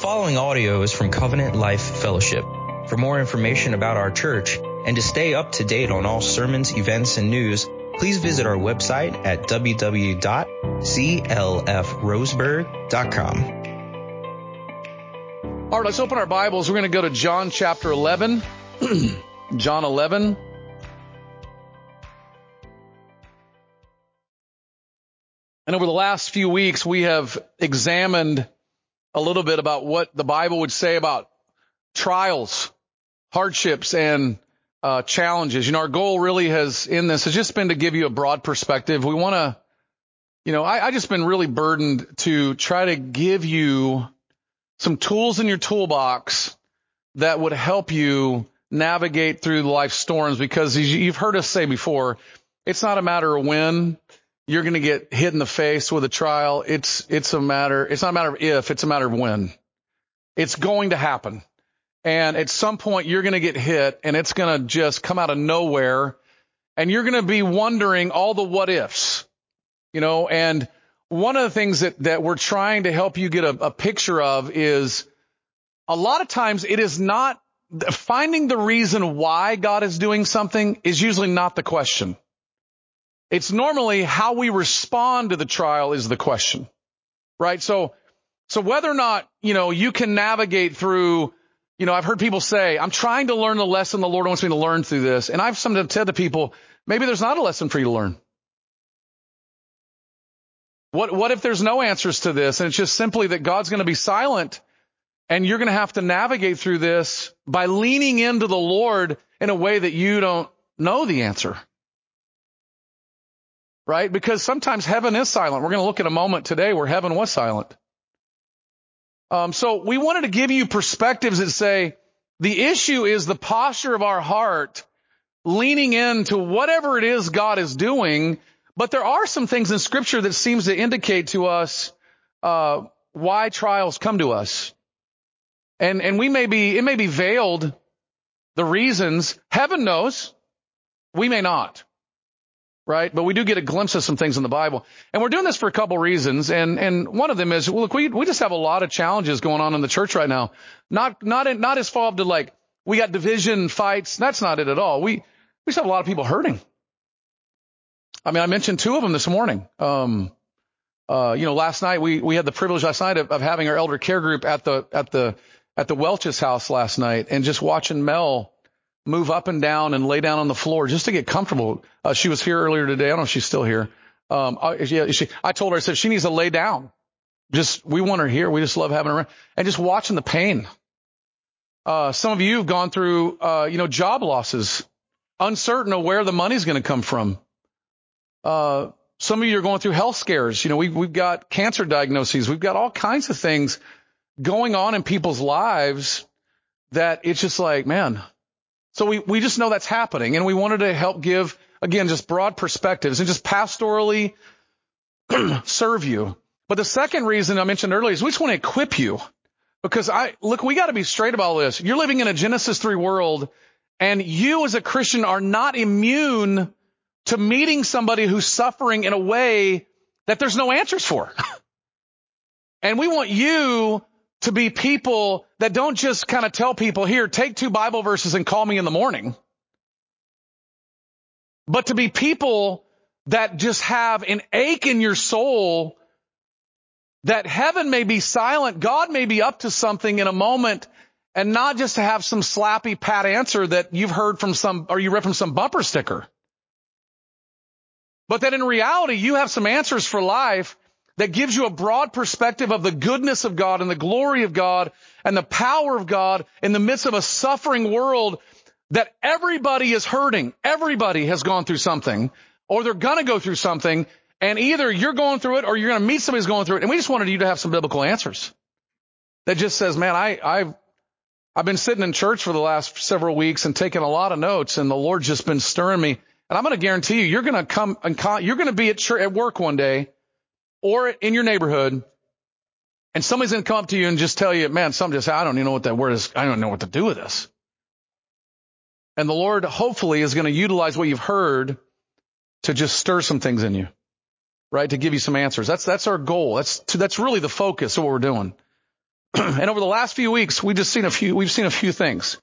following audio is from Covenant Life Fellowship. For more information about our church and to stay up to date on all sermons, events, and news, please visit our website at www.clfroseburg.com. All right, let's open our Bibles. We're going to go to John chapter 11. John 11. And over the last few weeks, we have examined a little bit about what the Bible would say about trials, hardships, and challenges. You know, our goal really has just been to give you a broad perspective. We want to, I just been really burdened to try to give you some tools in your toolbox that would help you navigate through life's storms, because as you've heard us say before, it's not a matter of when you're going to get hit in the face with a trial. It's not a matter of if, it's a matter of when. It's going to happen. And at some point you're going to get hit and it's going to just come out of nowhere. And you're going to be wondering all the what ifs, and one of the things that we're trying to help you get a picture of is a lot of times it is not finding the reason why God is doing something is usually not the question. It's normally how we respond to the trial is the question, right? So whether or not, you can navigate through, I've heard people say, I'm trying to learn the lesson the Lord wants me to learn through this. And I've sometimes said to people, maybe there's not a lesson for you to learn. What if there's no answers to this? And it's just simply that God's going to be silent and you're going to have to navigate through this by leaning into the Lord in a way that you don't know the answer. Right? Because sometimes heaven is silent. We're going to look at a moment today where heaven was silent. So we wanted to give you perspectives that say the issue is the posture of our heart leaning into whatever it is God is doing. But there are some things in Scripture that seems to indicate to us why trials come to us. And it may be veiled, the reasons. Heaven knows. We may not. Right? But we do get a glimpse of some things in the Bible. And we're doing this for a couple reasons. And one of them is, look, we just have a lot of challenges going on in the church right now. Not as far to like, we got division, fights. That's not it at all. We just have a lot of people hurting. I mean, I mentioned two of them this morning. Last night we had the privilege last night of having our elder care group at the Welch's house last night, and just watching Mel move up and down and lay down on the floor just to get comfortable. She was here earlier today. I don't know if she's still here. I told her, I said, she needs to lay down. We want her here. We just love having her around. And just watching the pain. Some of you have gone through, job losses, uncertain of where the money's going to come from. Some of you are going through health scares. We've got cancer diagnoses. We've got all kinds of things going on in people's lives that it's just like, man. So we just know that's happening, and we wanted to help give, again, just broad perspectives and just pastorally serve you. But the second reason I mentioned earlier is we just want to equip you, because we got to be straight about this. You're living in a Genesis 3 world, and you as a Christian are not immune to meeting somebody who's suffering in a way that there's no answers for. And we want you to be people that don't just kind of tell people, here, take 2 Bible verses and call me in the morning. But to be people that just have an ache in your soul that heaven may be silent, God may be up to something in a moment, and not just to have some slappy pat answer that you've heard from you read from some bumper sticker. But that in reality, you have some answers for life that gives you a broad perspective of the goodness of God and the glory of God and the power of God in the midst of a suffering world that everybody is hurting. Everybody has gone through something, or they're going to go through something, and either you're going through it or you're going to meet somebody who's going through it. And we just wanted you to have some biblical answers that just says, man, I've been sitting in church for the last several weeks and taking a lot of notes, and the Lord's just been stirring me. And I'm going to guarantee you, you're going to be at church, at work one day, or in your neighborhood, and somebody's going to come up to you and just tell you, man, I don't even know what that word is. I don't know what to do with this. And the Lord hopefully is going to utilize what you've heard to just stir some things in you, right? To give you some answers. That's our goal. That's really the focus of what we're doing. And over the last few weeks, we've seen a few things.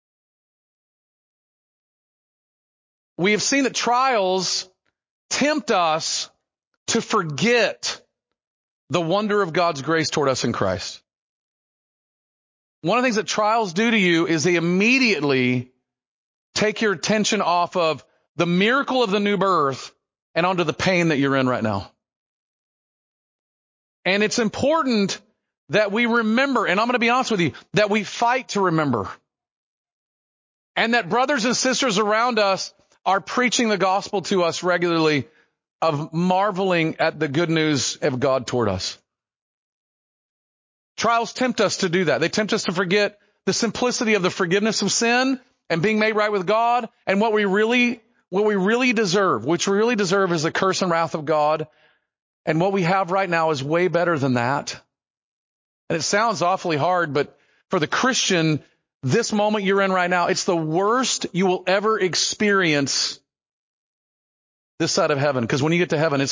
We have seen that trials tempt us to forget the wonder of God's grace toward us in Christ. One of the things that trials do to you is they immediately take your attention off of the miracle of the new birth and onto the pain that you're in right now. And it's important that we remember, and I'm going to be honest with you, that we fight to remember. And that brothers and sisters around us are preaching the gospel to us regularly of marveling at the good news of God toward us. Trials tempt us to do that. They tempt us to forget the simplicity of the forgiveness of sin and being made right with God and what we really deserve, which we really deserve is the curse and wrath of God. And what we have right now is way better than that. And it sounds awfully hard, but for the Christian, this moment you're in right now, it's the worst you will ever experience this side of heaven. Because when you get to heaven,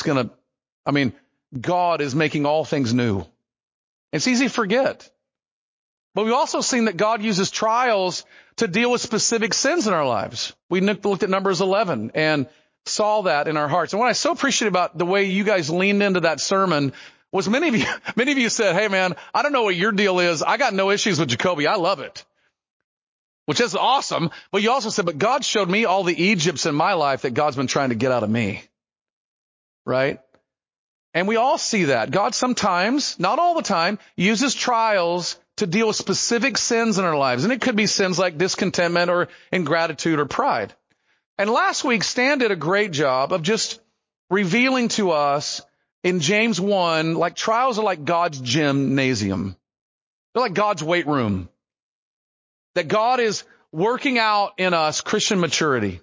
God is making all things new. It's easy to forget. But we've also seen that God uses trials to deal with specific sins in our lives. We looked at Numbers 11 and saw that in our hearts. And what I so appreciate about the way you guys leaned into that sermon was many of you said, hey man, I don't know what your deal is. I got no issues with Jacoby. I love it. Which is awesome. But you also said, but God showed me all the Egypts in my life that God's been trying to get out of me. Right? And we all see that. God sometimes, not all the time, uses trials to deal with specific sins in our lives. And it could be sins like discontentment or ingratitude or pride. And last week, Stan did a great job of just revealing to us in James 1, like trials are like God's gymnasium. They're like God's weight room. That God is working out in us Christian maturity.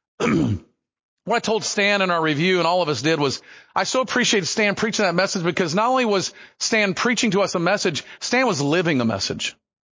What I told Stan in our review, and all of us did, was I so appreciated Stan preaching that message because not only was Stan preaching to us a message, Stan was living a message.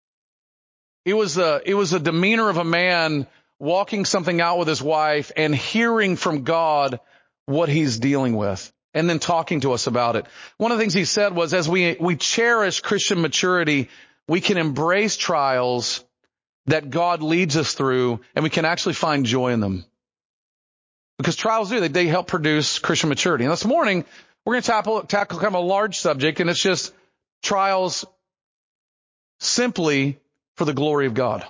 It was a demeanor of a man walking something out with his wife and hearing from God what he's dealing with and then talking to us about it. One of the things he said was as we cherish Christian maturity, we can embrace trials that God leads us through and we can actually find joy in them. Because trials they help produce Christian maturity. And this morning, we're going to tackle kind of a large subject, and it's just trials simply for the glory of God.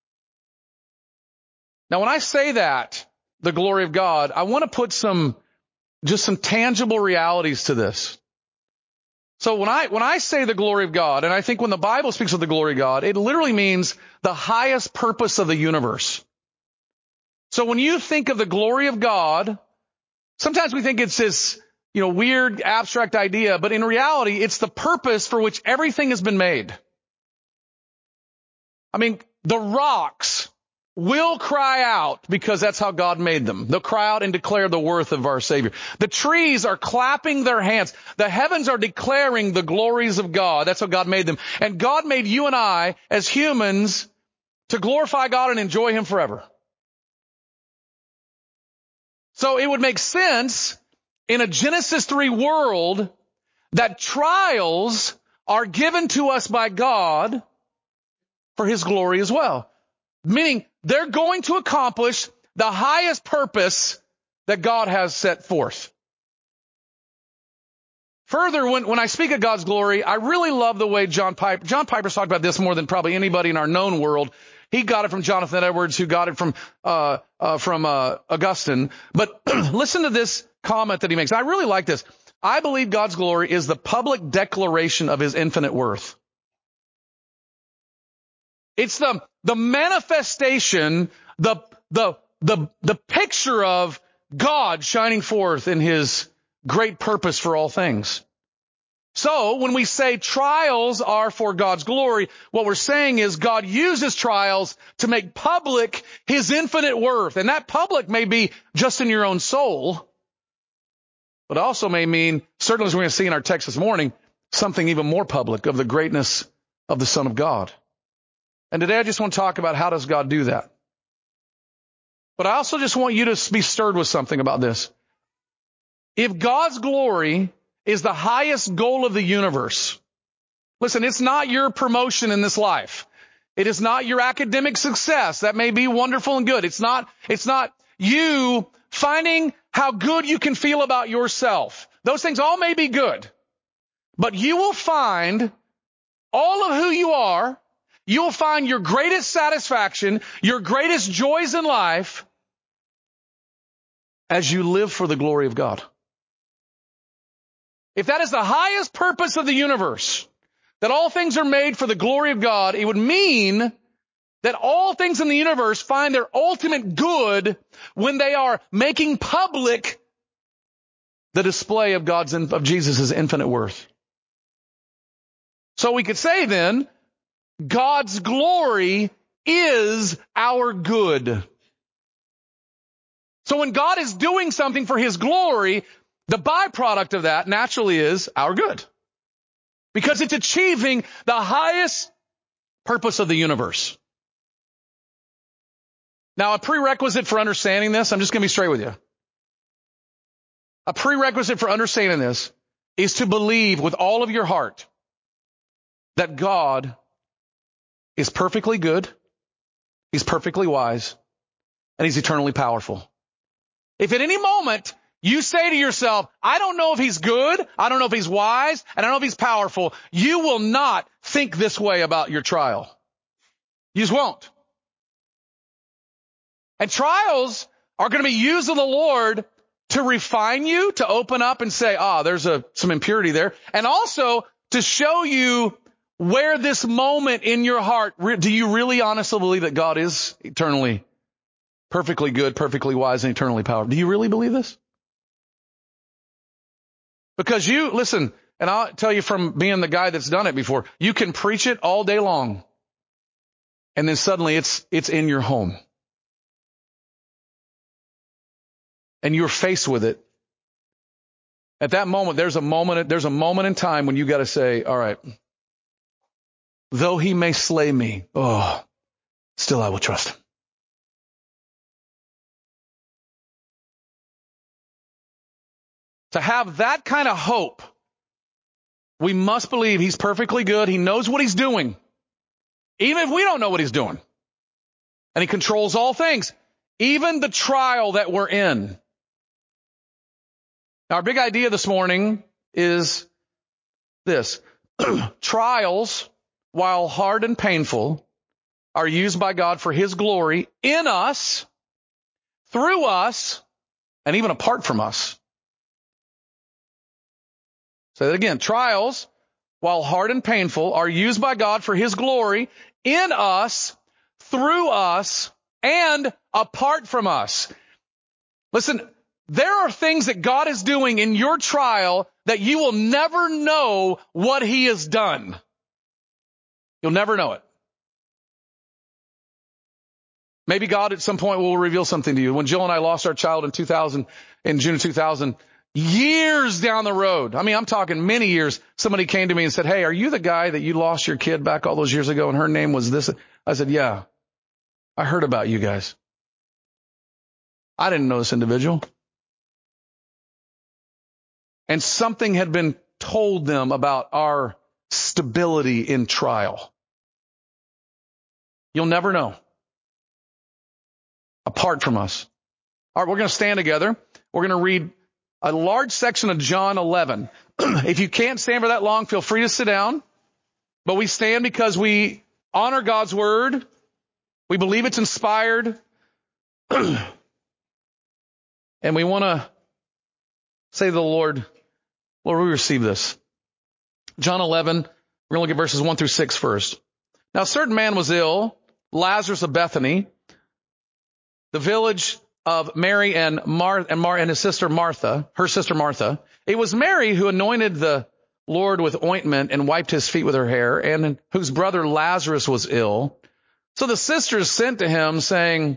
Now, when I say that, the glory of God, I want to put some tangible realities to this. So when I say the glory of God, and I think when the Bible speaks of the glory of God, it literally means the highest purpose of the universe. So when you think of the glory of God, sometimes we think it's this, weird abstract idea, but in reality, it's the purpose for which everything has been made. I mean, the rocks will cry out because that's how God made them. They'll cry out and declare the worth of our Savior. The trees are clapping their hands. The heavens are declaring the glories of God. That's how God made them. And God made you and I as humans to glorify God and enjoy Him forever. So it would make sense in a Genesis 3 world that trials are given to us by God for His glory as well. Meaning they're going to accomplish the highest purpose that God has set forth. Further, when I speak of God's glory, I really love the way John Piper's talked about this more than probably anybody in our known world. He got it from Jonathan Edwards, who got it from Augustine. But listen to this comment that he makes. I really like this. I believe God's glory is the public declaration of His infinite worth. It's the manifestation, the picture of God shining forth in His great purpose for all things. So when we say trials are for God's glory, what we're saying is God uses trials to make public His infinite worth. And that public may be just in your own soul, but also may mean, certainly as we're going to see in our text this morning, something even more public of the greatness of the Son of God. And today I just want to talk about how does God do that. But I also just want you to be stirred with something about this. If God's glory is the highest goal of the universe, Listen, it's not your promotion in this life. It is not your academic success. That may be wonderful and good. It's not you finding how good you can feel about yourself. Those things all may be good. But you will find all of who you are. You will find your greatest satisfaction, your greatest joys in life as you live for the glory of God. If that is the highest purpose of the universe, that all things are made for the glory of God, it would mean that all things in the universe find their ultimate good when they are making public the display of Jesus' infinite worth. So we could say then, God's glory is our good. So when God is doing something for his glory, the byproduct of that naturally is our good. Because it's achieving the highest purpose of the universe. Now, a prerequisite for understanding this, I'm just going to be straight with you. A prerequisite for understanding this is to believe with all of your heart that God is perfectly good, he's perfectly wise, and he's eternally powerful. If at any moment you say to yourself, I don't know if he's good, I don't know if he's wise, and I don't know if he's powerful, you will not think this way about your trial. You just won't. And trials are going to be used of the Lord to refine you, to open up and say, there's some impurity there. And also to show you where this moment in your heart, do you really honestly believe that God is eternally, perfectly good, perfectly wise, and eternally powerful? Do you really believe this? Because listen, and I'll tell you from being the guy that's done it before, you can preach it all day long. And then suddenly it's in your home. And you're faced with it. At that moment, there's a moment in time when you got to say, all right, though he may slay me, still I will trust him. To have that kind of hope, we must believe he's perfectly good. He knows what he's doing. Even if we don't know what he's doing. And he controls all things. Even the trial that we're in. Our big idea this morning is this. Trials, while hard and painful, are used by God for his glory in us, through us, and even apart from us. Say that again. Trials, while hard and painful, are used by God for his glory in us, through us, and apart from us. Listen, there are things that God is doing in your trial that you will never know what he has done. You'll never know it. Maybe God at some point will reveal something to you. When Jill and I lost our child in June of 2000, years down the road, I'm talking many years, somebody came to me and said, hey, are you the guy that you lost your kid back all those years ago and her name was this? I said, yeah, I heard about you guys. I didn't know this individual. And something had been told them about our stability in trial. You'll never know. Apart from us. All right, we're going to stand together. We're going to read a large section of John 11. If you can't stand for that long, feel free to sit down. But we stand because we honor God's word. We believe it's inspired. And we want to say to the Lord, we receive this. John 11, we're going to look at verses 1 through 6 first. Now, a certain man was ill, Lazarus of Bethany, the village of Mary and his sister Martha, her sister Martha. It was Mary who anointed the Lord with ointment and wiped his feet with her hair, and whose brother Lazarus was ill. So the sisters sent to him, saying,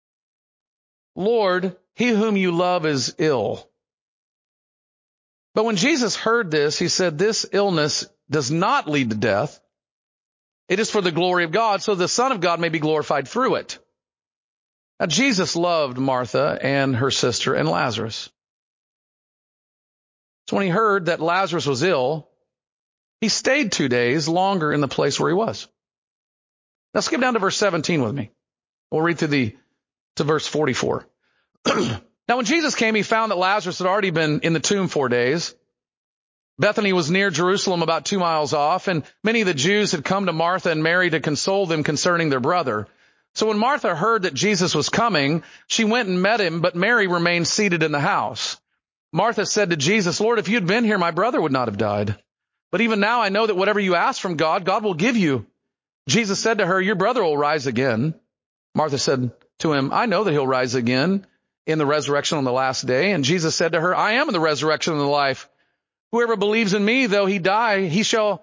Lord, he whom you love is ill. But when Jesus heard this, he said, this illness does not lead to death. It is for the glory of God, so the Son of God may be glorified through it. Now, Jesus loved Martha and her sister and Lazarus. So when he heard that Lazarus was ill, he stayed 2 days longer in the place where he was. Now skip down to verse 17 with me. We'll read to verse 44. Now when Jesus came, he found that Lazarus had already been in the tomb 4 days. Bethany was near Jerusalem, about 2 miles off, and many of the Jews had come to Martha and Mary to console them concerning their brother. So when Martha heard that Jesus was coming, she went and met him, but Mary remained seated in the house. Martha said to Jesus, Lord, if you'd been here, my brother would not have died. But even now I know that whatever you ask from God, God will give you. Jesus said to her, your brother will rise again. Martha said to him, I know that he'll rise again in the resurrection on the last day. And Jesus said to her, I am the resurrection and the life. Whoever believes in me, though he die, yet shall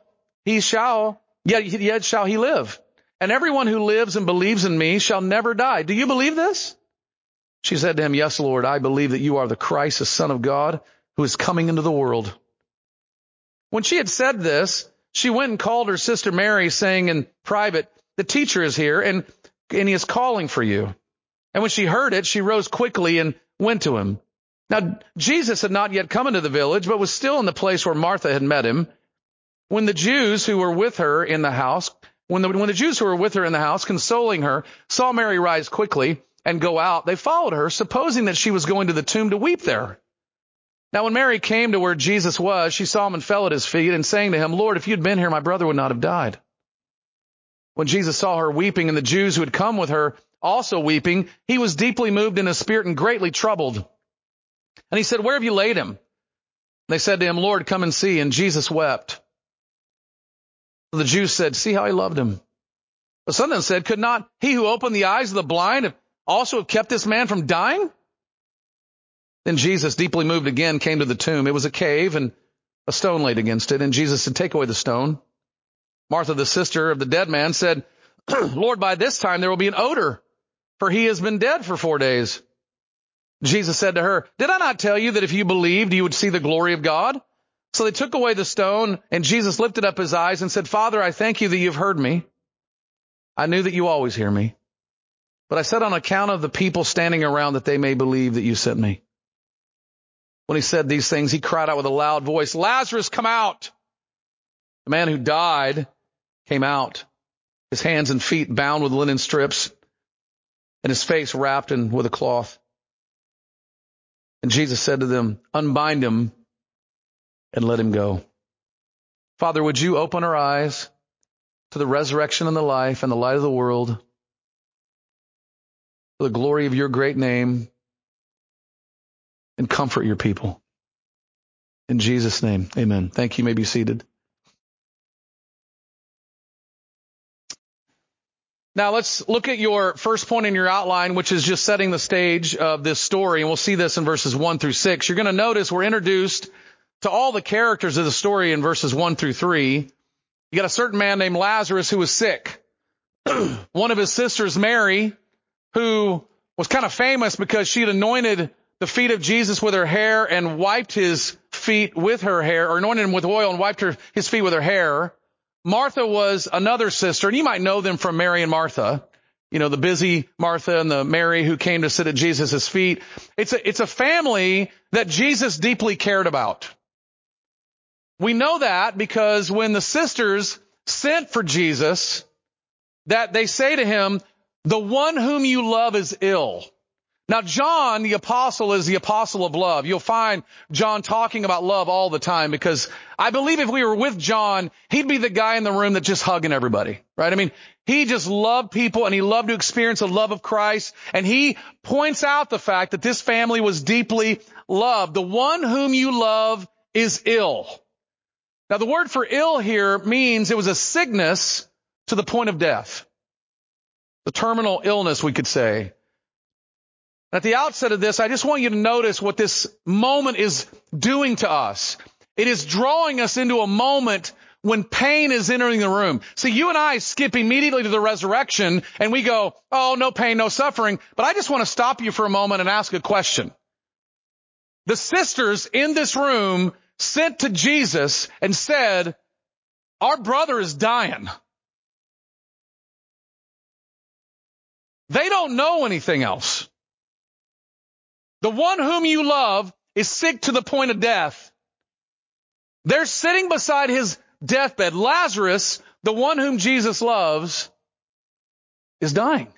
he live. And everyone who lives and believes in me shall never die. Do you believe this? She said to him, yes, Lord, I believe that you are the Christ, the Son of God, who is coming into the world. When she had said this, she went and called her sister Mary, saying in private, the teacher is here, and he is calling for you. And when she heard it, she rose quickly and went to him. Now, Jesus had not yet come into the village, but was still in the place where Martha had met him. When the Jews who were with her in the house, consoling her, saw Mary rise quickly and go out, they followed her, supposing that she was going to the tomb to weep there. Now, when Mary came to where Jesus was, she saw him and fell at his feet, and saying to him, Lord, if you'd been here, my brother would not have died. When Jesus saw her weeping, and the Jews who had come with her also weeping, he was deeply moved in his spirit and greatly troubled. And he said, where have you laid him? They said to him, Lord, come and see. And Jesus wept. The Jews said, see how he loved him. But some of them said, could not he who opened the eyes of the blind also have kept this man from dying? Then Jesus, deeply moved again, came to the tomb. It was a cave, and a stone laid against it. And Jesus said, take away the stone. Martha, the sister of the dead man, said, Lord, by this time there will be an odor, for he has been dead for 4 days. Jesus said to her, did I not tell you that if you believed, you would see the glory of God? So they took away the stone, and Jesus lifted up his eyes and said, Father, I thank you that you've heard me. I knew that you always hear me. But I said on account of the people standing around that they may believe that you sent me. When he said these things, he cried out with a loud voice, Lazarus, come out. The man who died came out, his hands and feet bound with linen strips, and his face wrapped with a cloth. And Jesus said to them, unbind him and let him go. Father, would you open our eyes to the resurrection and the life and the light of the world, for the glory of your great name, and comfort your people. In Jesus' name, amen. Thank you. You may be seated. Now let's look at your first point in your outline, which is just setting the stage of this story. And we'll see this in verses 1 through 6. You're going to notice we're introduced to all the characters of the story in verses 1 through 3. You got a certain man named Lazarus who was sick. One of his sisters, Mary, who was kind of famous because she had anointed the feet of Jesus with her hair and wiped his feet with her hair, or anointed him with oil and wiped his feet with her hair. Martha was another sister, and you might know them from Mary and Martha. You know, the busy Martha and the Mary who came to sit at Jesus' feet. It's a family that Jesus deeply cared about. We know that because when the sisters sent for Jesus, that they say to him, the one whom you love is ill. Now, John, the apostle, is the apostle of love. You'll find John talking about love all the time because I believe if we were with John, he'd be the guy in the room that's just hugging everybody, right? I mean, he just loved people and he loved to experience the love of Christ. And he points out the fact that this family was deeply loved. The one whom you love is ill. Now, the word for ill here means it was a sickness to the point of death. The terminal illness, we could say. At the outset of this, I just want you to notice what this moment is doing to us. It is drawing us into a moment when pain is entering the room. See, you and I skip immediately to the resurrection and we go, oh, no pain, no suffering. But I just want to stop you for a moment and ask a question. The sisters in this room sent to Jesus and said, our brother is dying. They don't know anything else. The one whom you love is sick to the point of death. They're sitting beside his deathbed. Lazarus, the one whom Jesus loves, is dying.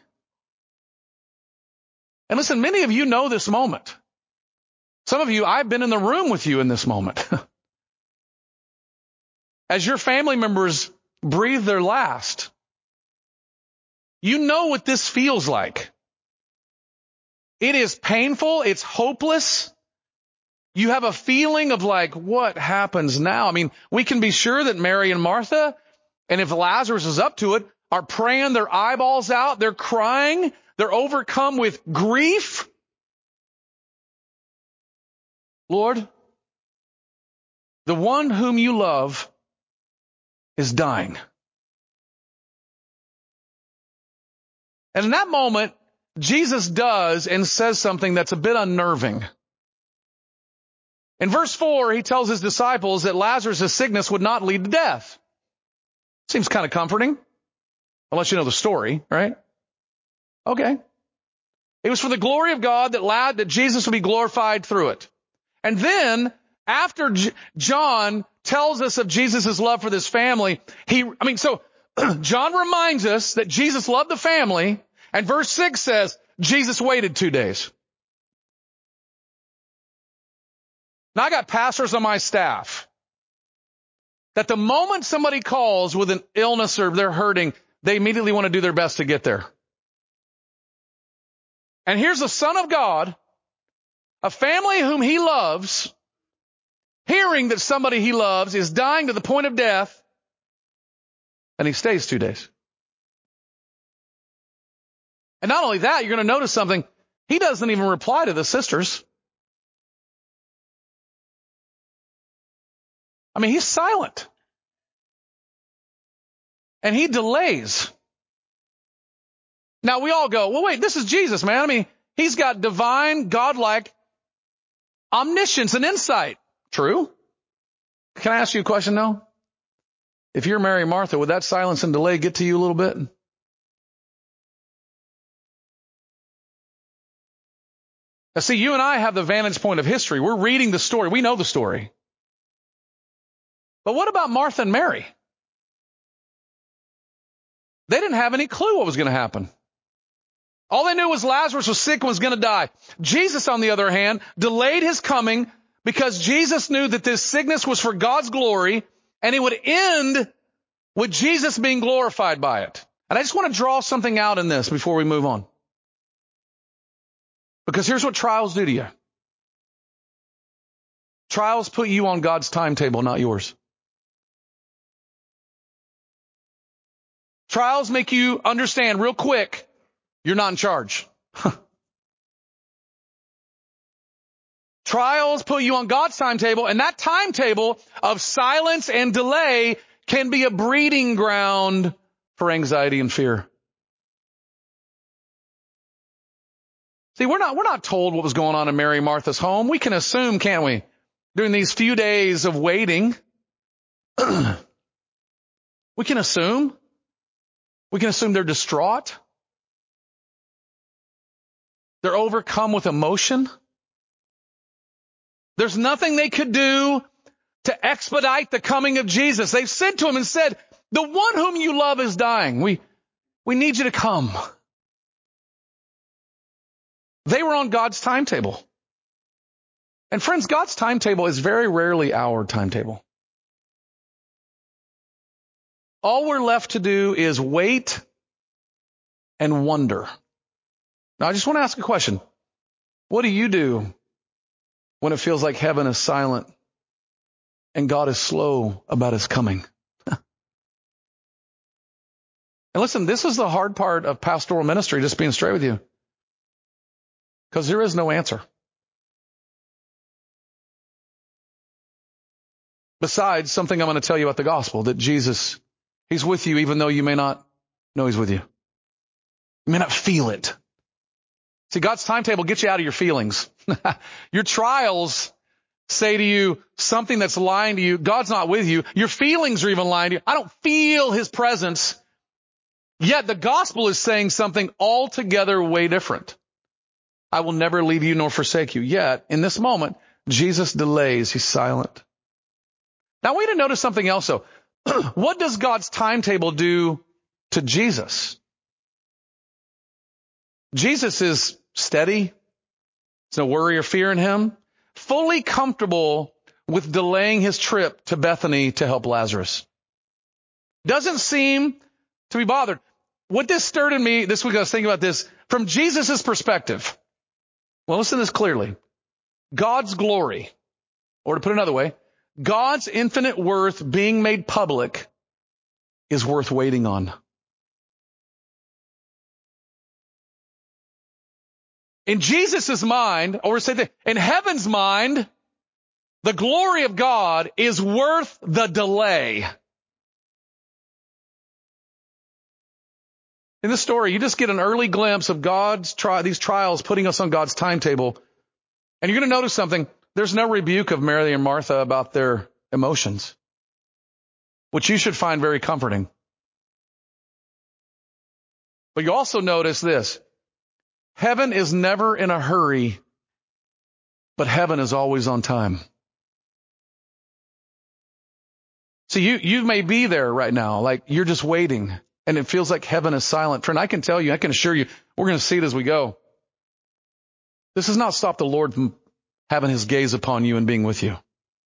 And listen, many of you know this moment. Some of you, I've been in the room with you in this moment. As your family members breathe their last, you know what this feels like. It is painful. It's hopeless. You have a feeling of like, what happens now? I mean, we can be sure that Mary and Martha, and if Lazarus is up to it, are praying their eyeballs out. They're crying. They're overcome with grief. Lord, the one whom you love is dying. And in that moment, Jesus does and says something that's a bit unnerving. In verse 4, he tells his disciples that Lazarus' sickness would not lead to death. Seems kind of comforting, unless you know the story, right? Okay. It was for the glory of God that Jesus would be glorified through it. And then, after John tells us of Jesus' love for this family, John reminds us that Jesus loved the family, and verse 6 says, Jesus waited 2 days. Now, I got pastors on my staff that the moment somebody calls with an illness or they're hurting, they immediately want to do their best to get there. And here's the Son of God, a family whom he loves, hearing that somebody he loves is dying to the point of death, and he stays 2 days. And not only that, you're going to notice something. He doesn't even reply to the sisters. I mean, he's silent. And he delays. Now we all go, well, wait, this is Jesus, man. I mean, he's got divine, godlike omniscience and insight. True. Can I ask you a question though? If you're Mary and Martha, would that silence and delay get to you a little bit? Now see, you and I have the vantage point of history. We're reading the story. We know the story. But what about Martha and Mary? They didn't have any clue what was going to happen. All they knew was Lazarus was sick and was going to die. Jesus, on the other hand, delayed his coming because Jesus knew that this sickness was for God's glory, and it would end with Jesus being glorified by it. And I just want to draw something out in this before we move on. Because here's what trials do to you. Trials put you on God's timetable, not yours. Trials make you understand real quick, you're not in charge. Trials put you on God's timetable, and that timetable of silence and delay can be a breeding ground for anxiety and fear. See, we're not told what was going on in Mary and Martha's home. We can assume, can't we? During these few days of waiting, we can assume. We can assume they're distraught. They're overcome with emotion. There's nothing they could do to expedite the coming of Jesus. They've said to him and said, the one whom you love is dying. We need you to come. They were on God's timetable. And friends, God's timetable is very rarely our timetable. All we're left to do is wait and wonder. Now, I just want to ask a question. What do you do when it feels like heaven is silent and God is slow about his coming? And listen, this is the hard part of pastoral ministry, just being straight with you. Because there is no answer. Besides something I'm going to tell you about the gospel, that Jesus, he's with you even though you may not know he's with you. You may not feel it. See, God's timetable gets you out of your feelings. Your trials say to you something that's lying to you. God's not with you. Your feelings are even lying to you. I don't feel his presence. Yet the gospel is saying something altogether way different. I will never leave you nor forsake you. Yet, in this moment, Jesus delays. He's silent. Now, I want you to notice something else, though. What does God's timetable do to Jesus? Jesus is steady. There's no worry or fear in him. Fully comfortable with delaying his trip to Bethany to help Lazarus. Doesn't seem to be bothered. What this stirred in me this week, I was thinking about this from Jesus' perspective. Well, listen to this clearly. God's glory, or to put it another way, God's infinite worth being made public is worth waiting on. In Jesus' mind, or say that in heaven's mind, the glory of God is worth the delay. In this story, you just get an early glimpse of these trials putting us on God's timetable. And you're going to notice something. There's no rebuke of Mary and Martha about their emotions, which you should find very comforting. But you also notice this. Heaven is never in a hurry, but heaven is always on time. So you may be there right now, like you're just waiting, and it feels like heaven is silent. Friend, I can tell you, I can assure you, we're going to see it as we go. This has not stopped the Lord from having his gaze upon you and being with you.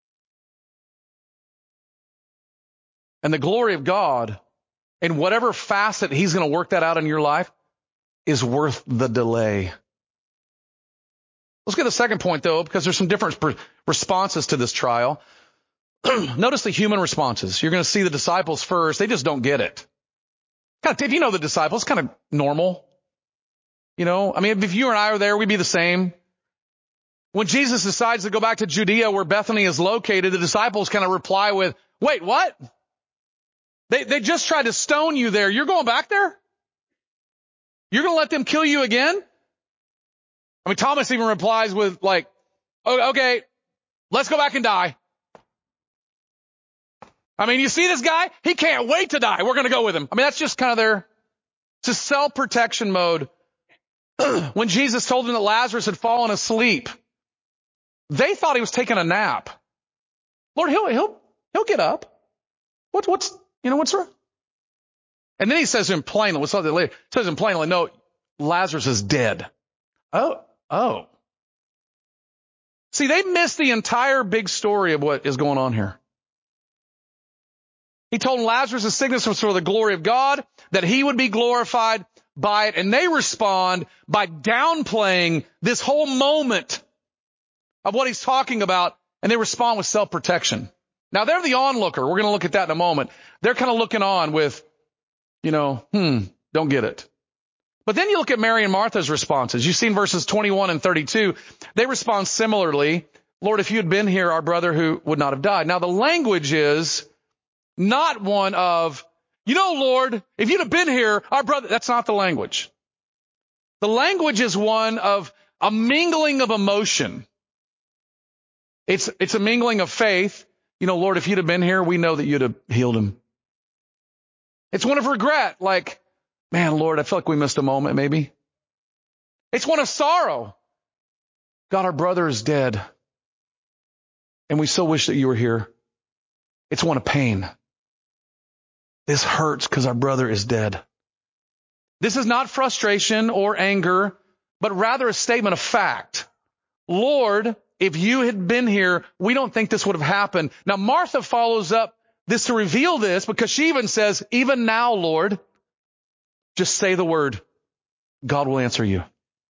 And the glory of God, in whatever facet he's going to work that out in your life, is worth the delay. Let's get to the second point, though, because there's some different responses to this trial. Notice the human responses. You're going to see the disciples first. They just don't get it. If you know the disciples, kind of normal. You know, I mean, if you and I were there, we'd be the same. When Jesus decides to go back to Judea where Bethany is located, the disciples kind of reply with, wait, what? They just tried to stone you there. You're going back there? You're going to let them kill you again? I mean, Thomas even replies with like, oh, okay, let's go back and die. I mean, you see this guy? He can't wait to die. We're going to go with him. I mean, that's just kind of it's a self-protection mode. When Jesus told them that Lazarus had fallen asleep, they thought he was taking a nap. Lord, he'll get up. What's wrong? And then he says to him plainly, we'll talk about that later. He says to him plainly, no, Lazarus is dead. Oh. See, they missed the entire big story of what is going on here. He told them Lazarus' sickness was for the glory of God, that he would be glorified by it. And they respond by downplaying this whole moment of what he's talking about. And they respond with self-protection. Now, they're the onlooker. We're going to look at that in a moment. They're kind of looking on with, don't get it. But then you look at Mary and Martha's responses. You've seen verses 21 and 32. They respond similarly. Lord, if you had been here, our brother who would not have died. Now, the language is not one of, Lord, if you'd have been here, our brother. That's not the language. The language is one of a mingling of emotion. It's a mingling of faith. Lord, if you'd have been here, we know that you'd have healed him. It's one of regret, like, man, Lord, I feel like we missed a moment, maybe. It's one of sorrow. God, our brother is dead, and we so wish that you were here. It's one of pain. This hurts because our brother is dead. This is not frustration or anger, but rather a statement of fact. Lord, if you had been here, we don't think this would have happened. Now, Martha follows up this to reveal this because she even says, even now, Lord, just say the word. God will answer you.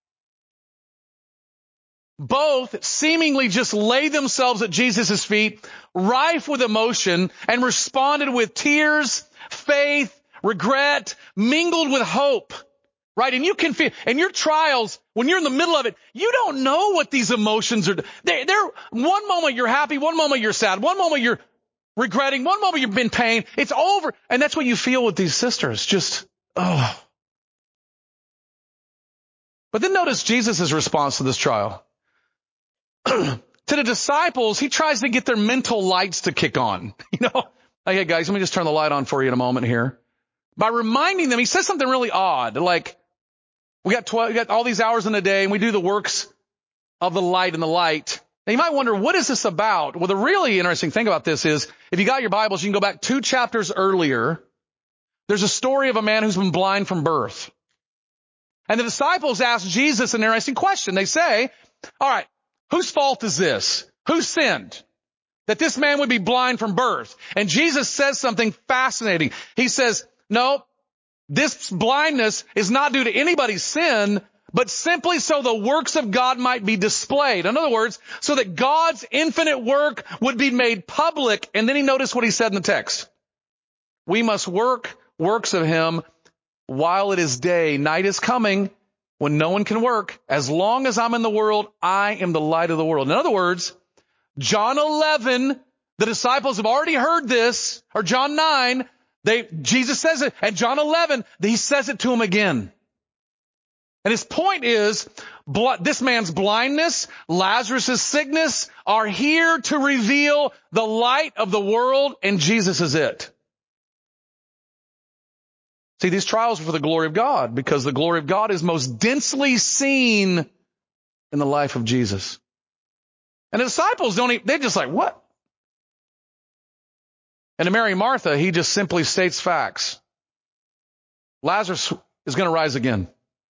Both seemingly just lay themselves at Jesus' feet, rife with emotion, and responded with tears, faith, regret, mingled with hope. Right? And you can feel, and your trials, when you're in the middle of it, you don't know what these emotions are. They're one moment you're happy, one moment you're sad, one moment you're regretting, one moment you've been pain. It's over. And that's what you feel with these sisters. Just, oh. But then notice Jesus' response to this trial. To the disciples, he tries to get their mental lights to kick on. Hey guys, let me just turn the light on for you in a moment here. By reminding them, he says something really odd, like, we got all these hours in a day and we do the works of the light and the light. Now you might wonder, what is this about? Well, the really interesting thing about this is, if you got your Bibles, you can go back 2 chapters earlier. There's a story of a man who's been blind from birth. And the disciples ask Jesus an interesting question. They say, all right, whose fault is this? Who sinned that this man would be blind from birth? And Jesus says something fascinating. He says, no, this blindness is not due to anybody's sin, but simply so the works of God might be displayed. In other words, so that God's infinite work would be made public. And then he noticed what he said in the text. We must work works of him while it is day. Night is coming when no one can work. As long as I'm in the world, I am the light of the world. In other words, John 11, the disciples have already heard this, or John 9, Jesus says it, and John 11, he says it to them again. And his point is, this man's blindness, Lazarus' sickness are here to reveal the light of the world, and Jesus is it. See, these trials are for the glory of God, because the glory of God is most densely seen in the life of Jesus. And the disciples they're just like, what? And to Mary and Martha, he just simply states facts. Lazarus is going to rise again.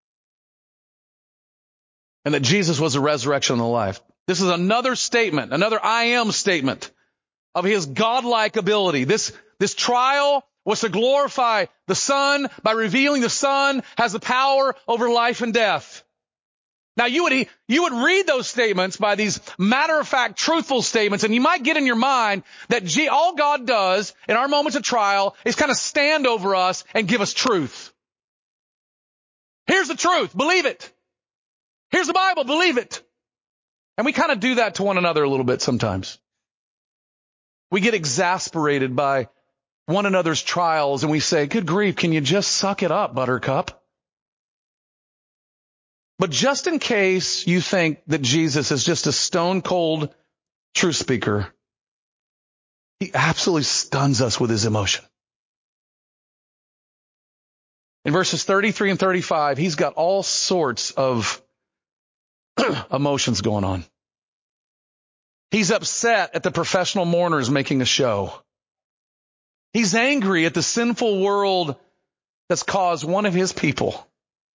And that Jesus was the resurrection and the life. This is another statement, another I am statement of his godlike ability. This trial was to glorify the Son by revealing the Son has the power over life and death. Now you would read those statements by these matter-of-fact, truthful statements, and you might get in your mind that all God does in our moments of trial is kind of stand over us and give us truth. Here's the truth. Believe it. Here's the Bible. Believe it. And we kind of do that to one another a little bit sometimes. We get exasperated by one another's trials and we say, good grief, can you just suck it up, Buttercup? But just in case you think that Jesus is just a stone-cold truth speaker, he absolutely stuns us with his emotion. In verses 33 and 35, he's got all sorts of emotions going on. He's upset at the professional mourners making a show. He's angry at the sinful world that's caused one of his people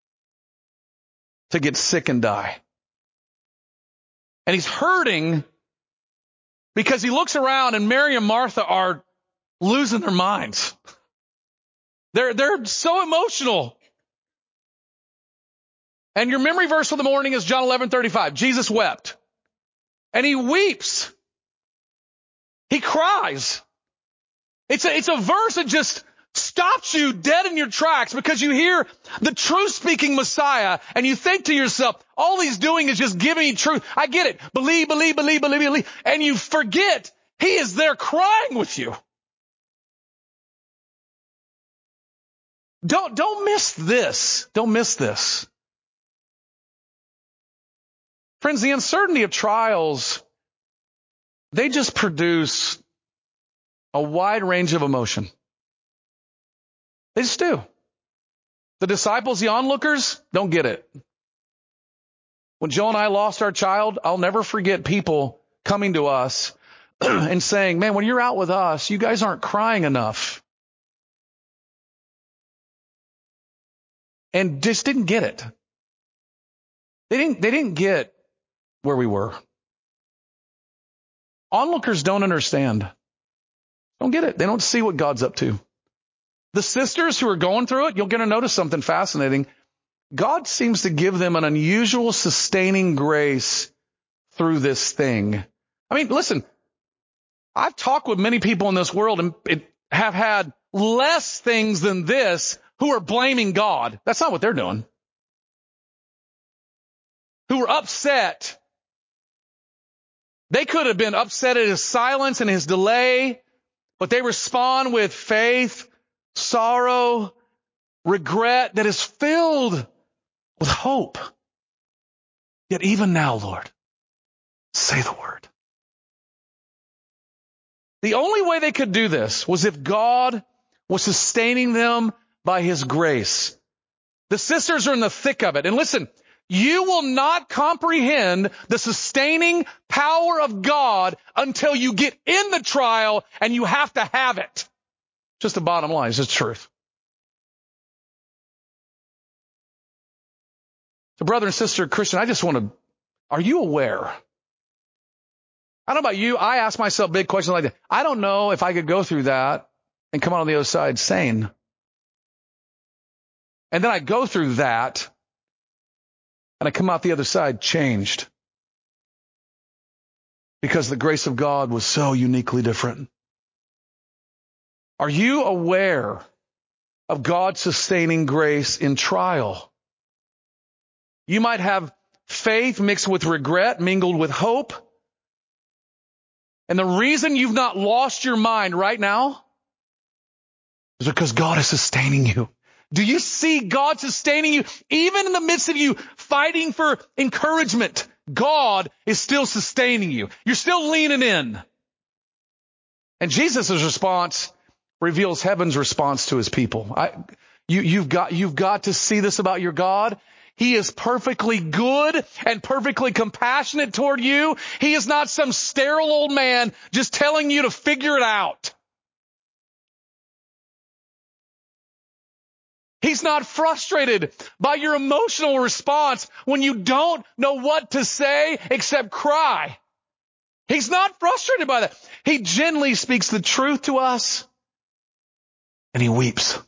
to get sick and die. And he's hurting because he looks around and Mary and Martha are losing their minds. They're so emotional. And your memory verse for the morning is John 11:35. Jesus wept. And he weeps. He cries. It's a verse that just stops you dead in your tracks because you hear the truth-speaking Messiah and you think to yourself, all he's doing is just giving you truth. I get it. Believe, believe, believe, believe, believe. And you forget he is there crying with you. Don't miss this. Don't miss this. Friends, the uncertainty of trials, they just produce a wide range of emotion. They just do. The disciples, the onlookers, don't get it. When Joe and I lost our child, I'll never forget people coming to us and saying, man, when you're out with us, you guys aren't crying enough. And just didn't get it. They didn't get where we were. Onlookers don't understand. Don't get it. They don't see what God's up to. The sisters who are going through it, you're going to notice something fascinating. God seems to give them an unusual sustaining grace through this thing. I mean, listen, I've talked with many people in this world and have had less things than this who are blaming God. That's not what they're doing. Who are upset. They could have been upset at his silence and his delay, but they respond with faith, sorrow, regret that is filled with hope. Yet even now, Lord, say the word. The only way they could do this was if God was sustaining them by his grace. The sisters are in the thick of it. And listen, You will not comprehend the sustaining power of God until you get in the trial, and you have to have it. Just the bottom line. It's just truth. So brother and sister Christian, are you aware? I don't know about you. I ask myself big questions like that. I don't know if I could go through that and come out on the other side sane. And then I go through that and I come out the other side changed. Because the grace of God was so uniquely different. Are you aware of God's sustaining grace in trial? You might have faith mixed with regret, mingled with hope. And the reason you've not lost your mind right now is because God is sustaining you. Do you see God sustaining you? Even in the midst of you fighting for encouragement, God is still sustaining you. You're still leaning in. And Jesus' response reveals heaven's response to his people. You've got to see this about your God. He is perfectly good and perfectly compassionate toward you. He is not some sterile old man just telling you to figure it out. He's not frustrated by your emotional response when you don't know what to say except cry. He's not frustrated by that. He gently speaks the truth to us, and he weeps.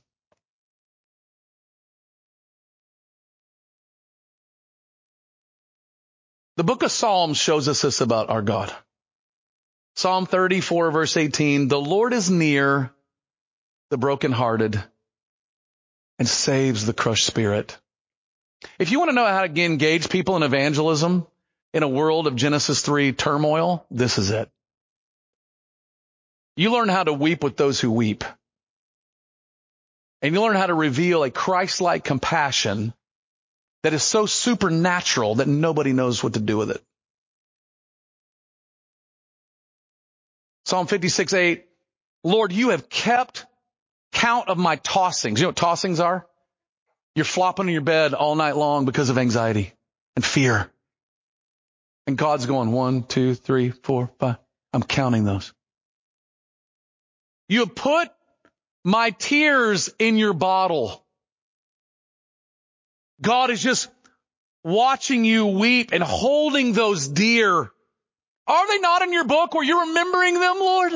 The book of Psalms shows us this about our God. Psalm 34, verse 18, the Lord is near the brokenhearted and saves the crushed spirit. If you want to know how to engage people in evangelism in a world of Genesis 3 turmoil, this is it. You learn how to weep with those who weep. And you learn how to reveal a Christ-like compassion that is so supernatural that nobody knows what to do with it. Psalm 56:8, Lord, you have kept count of my tossings. You know what tossings are? You're flopping in your bed all night long because of anxiety and fear. And God's going 1, 2, 3, 4, 5. I'm counting those. You have put my tears in your bottle. God is just watching you weep and holding those dear. Are they not in your book where you're remembering them, Lord?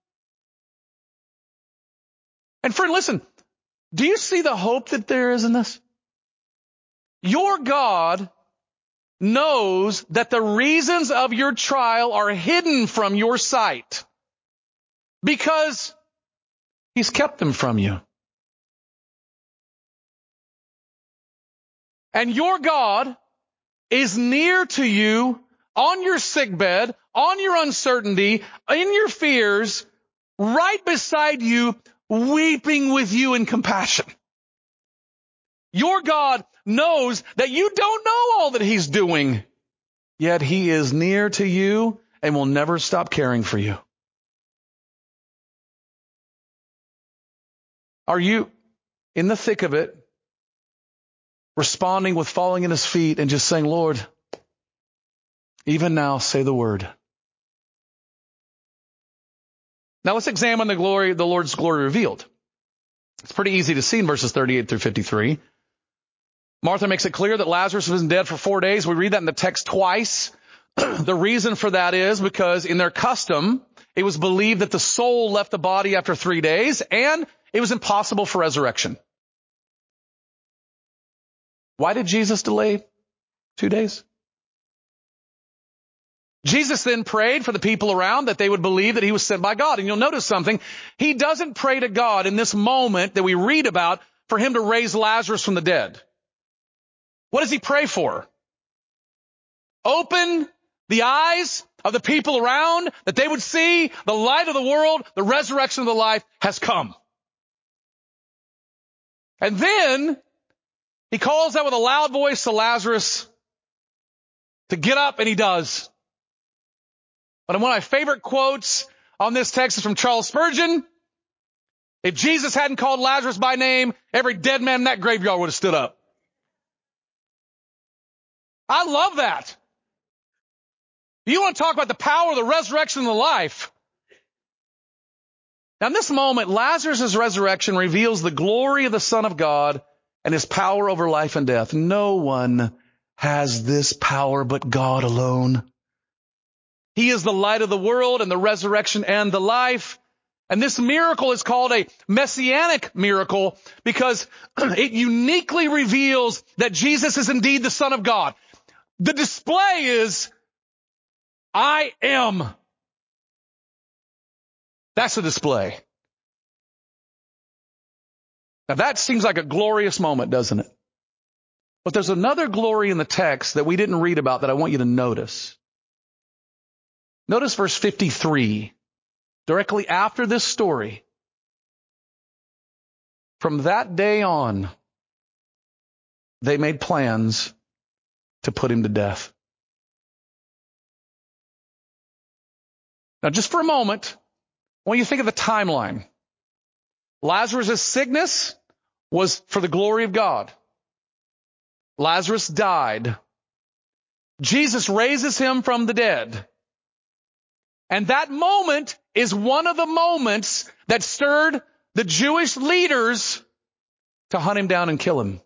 And friend, listen, do you see the hope that there is in this? Your God knows that the reasons of your trial are hidden from your sight because he's kept them from you. And your God is near to you on your sickbed, on your uncertainty, in your fears, right beside you, weeping with you in compassion. Your God knows that you don't know all that he's doing, yet he is near to you and will never stop caring for you. Are you in the thick of it, responding with falling at his feet and just saying, Lord, even now say the word. Now let's examine the Lord's glory revealed. It's pretty easy to see in verses 38 through 53. Martha makes it clear that Lazarus was dead for 4 days. We read that in the text twice. The reason for that is because in their custom, it was believed that the soul left the body after 3 days, and it was impossible for resurrection. Why did Jesus delay 2 days? Jesus then prayed for the people around that they would believe that he was sent by God. And you'll notice something. He doesn't pray to God in this moment that we read about for him to raise Lazarus from the dead. What does he pray for? Open the eyes of the people around that they would see the light of the world, the resurrection of the life has come. And then he calls out with a loud voice to Lazarus to get up, and he does. But one of my favorite quotes on this text is from Charles Spurgeon. If Jesus hadn't called Lazarus by name, every dead man in that graveyard would have stood up. I love that. You want to talk about the power of the resurrection and the life. Now in this moment, Lazarus' resurrection reveals the glory of the Son of God and his power over life and death. No one has this power but God alone. He is the light of the world and the resurrection and the life. And this miracle is called a messianic miracle because it uniquely reveals that Jesus is indeed the Son of God. The display is, I am. That's the display. Now that seems like a glorious moment, doesn't it? But there's another glory in the text that we didn't read about that I want you to notice. Notice verse 53. Directly after this story, from that day on, they made plans to put him to death. Now, just for a moment, I want you to think of the timeline. Lazarus' sickness was for the glory of God. Lazarus died. Jesus raises him from the dead. And that moment is one of the moments that stirred the Jewish leaders to hunt him down and kill him.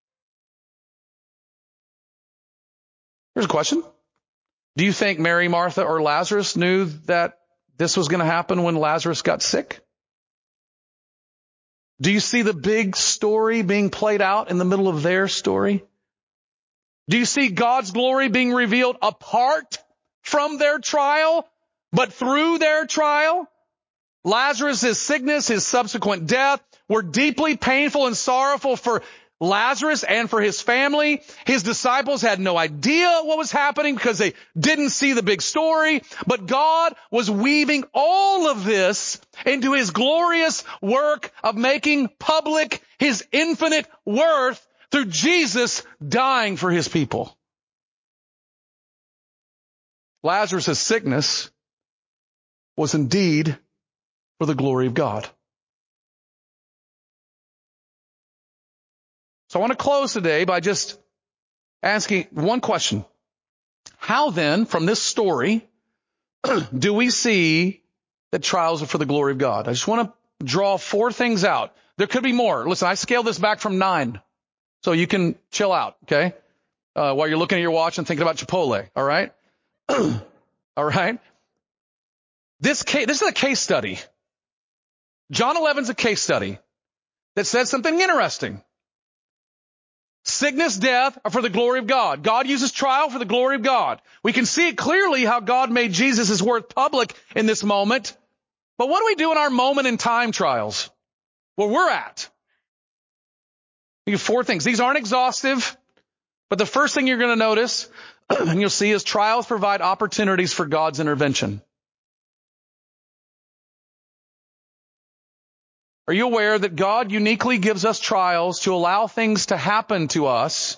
Here's a question. Do you think Mary, Martha, or Lazarus knew that this was going to happen when Lazarus got sick? Do you see the big story being played out in the middle of their story? Do you see God's glory being revealed apart from their trial, but through their trial? Lazarus' sickness, his subsequent death, were deeply painful and sorrowful for Lazarus and for his family. His disciples had no idea what was happening because they didn't see the big story. But God was weaving all of this into his glorious work of making public his infinite worth through Jesus dying for his people. Lazarus' sickness was indeed for the glory of God. So I want to close today by just asking one question. How then, from this story, do we see that trials are for the glory of God? I just want to draw 4 things out. There could be more. Listen, I scaled this back from 9. So you can chill out, okay? While you're looking at your watch and thinking about Chipotle, all right? All right? This is a case study. John 11's a case study that says something interesting. Sickness, death are for the glory of God. God uses trial for the glory of God. We can see it clearly how God made Jesus' worth public in this moment. But what do we do in our moment in time trials? Where we're at? We have 4 things. These aren't exhaustive, but the first thing you're going to notice, and you'll see, is trials provide opportunities for God's intervention. Are you aware that God uniquely gives us trials to allow things to happen to us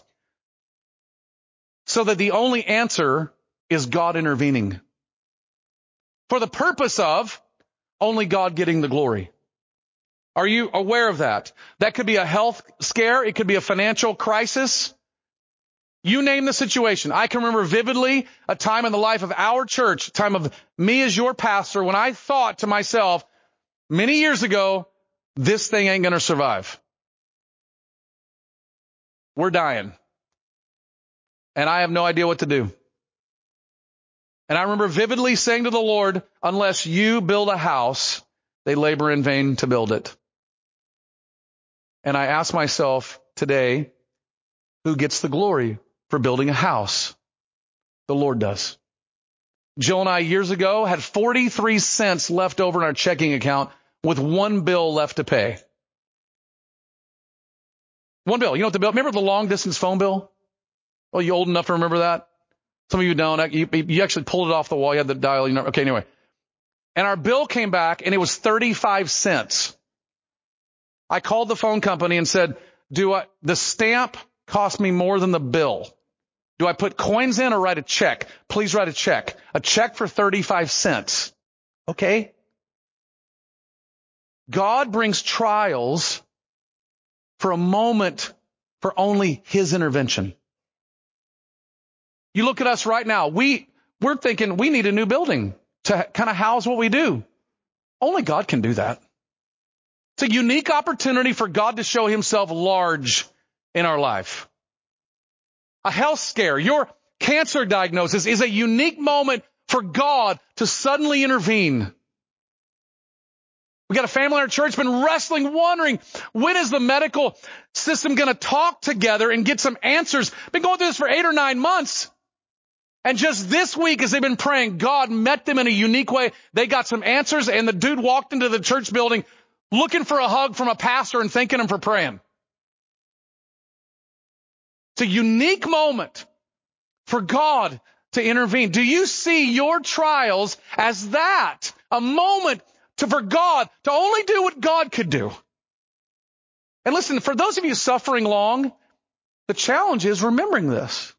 so that the only answer is God intervening? For the purpose of only God getting the glory. Are you aware of that? That could be a health scare. It could be a financial crisis. You name the situation. I can remember vividly a time in the life of our church, a time of me as your pastor, when I thought to myself many years ago, this thing ain't going to survive. We're dying. And I have no idea what to do. And I remember vividly saying to the Lord, unless you build a house, they labor in vain to build it. And I ask myself today, who gets the glory for building a house? The Lord does. Jill and I years ago had 43 cents left over in our checking account with 1 bill left to pay. 1 bill. You know what the bill? Remember the long distance phone bill? Oh, you old enough to remember that? Some of you don't. You actually pulled it off the wall. You had the dial. Okay, anyway. And our bill came back and it was 35 cents. I called the phone company and said, the stamp cost me more than the bill. Do I put coins in or write a check? Please write a check. A check for 35 cents. Okay. God brings trials for a moment for only his intervention. You look at us right now. We're thinking we need a new building to kind of house what we do. Only God can do that. It's a unique opportunity for God to show himself large in our life. A health scare, your cancer diagnosis is a unique moment for God to suddenly intervene. We got a family in our church been wrestling, wondering, when is the medical system going to talk together and get some answers? Been going through this for 8 or 9 months. And just this week, as they've been praying, God met them in a unique way. They got some answers, and the dude walked into the church building looking for a hug from a pastor and thanking him for praying. It's a unique moment for God to intervene. Do you see your trials as that? A moment for God to only do what God could do. And listen, for those of you suffering long, the challenge is remembering this.